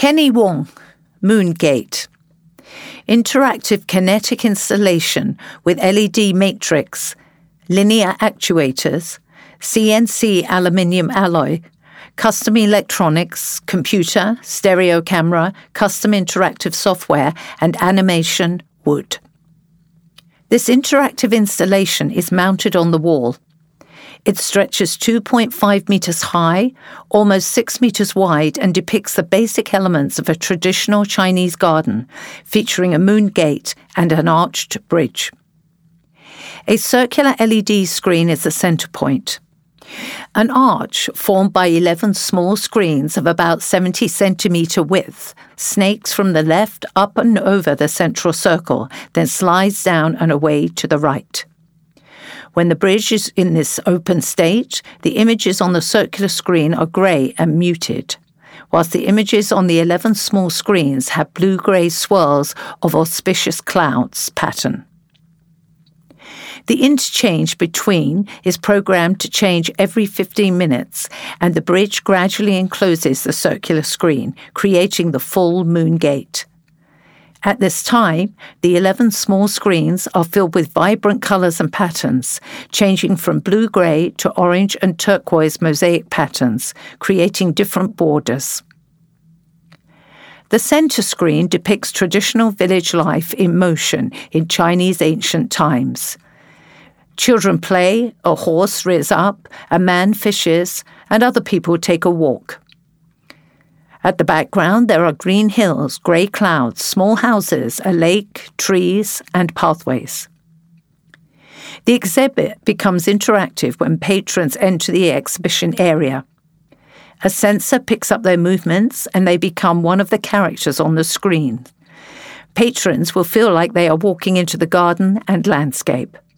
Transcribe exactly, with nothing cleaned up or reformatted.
Kenny Wong, Moongate. Interactive kinetic installation with L E D matrix, linear actuators, C N C aluminium alloy, custom electronics, computer, stereo camera, custom interactive software, and animation, wood. This interactive installation is mounted on the wall. It stretches two point five meters high, almost six meters wide, and depicts the basic elements of a traditional Chinese garden, featuring a moon gate and an arched bridge. A circular L E D screen is the center point. An arch formed by eleven small screens of about seventy centimeter width snakes from the left up and over the central circle, then slides down and away to the right. When the bridge is in this open state, the images on the circular screen are grey and muted, whilst the images on the eleven small screens have blue-grey swirls of auspicious clouds pattern. The interchange between is programmed to change every fifteen minutes, and the bridge gradually encloses the circular screen, creating the full moon gate. At this time, the eleven small screens are filled with vibrant colours and patterns, changing from blue-grey to orange and turquoise mosaic patterns, creating different borders. The centre screen depicts traditional village life in motion in Chinese ancient times. Children play, a horse rears up, a man fishes, and other people take a walk. At the background, there are green hills, grey clouds, small houses, a lake, trees, and pathways. The exhibit becomes interactive when patrons enter the exhibition area. A sensor picks up their movements, and they become one of the characters on the screen. Patrons will feel like they are walking into the garden and landscape.